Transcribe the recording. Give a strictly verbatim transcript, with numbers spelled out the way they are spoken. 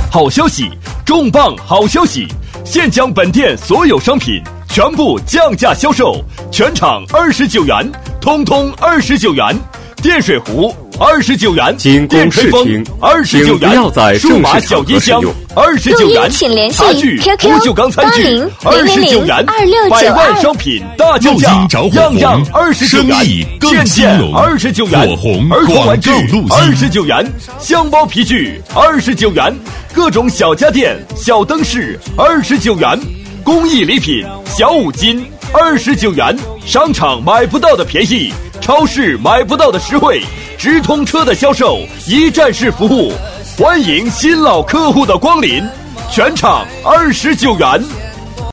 好消息，重磅好消息！现将本店所有商品全部降价销售，全场二十九元，通通二十九元。电水壶二十九元，电吹风二十九元，数码小音箱二十九元，茶具、不锈钢餐具二十九元，百万商品大降价，样样二十九元，件件二十九元，儿童玩具二十九元，箱包皮具二十九元，各种小家电、小灯饰二十九元，工艺礼品小五金二十九元，商场买不到的便宜，超市买不到的实惠，直通车的销售，一站式服务，欢迎新老客户的光临，全场二十九元。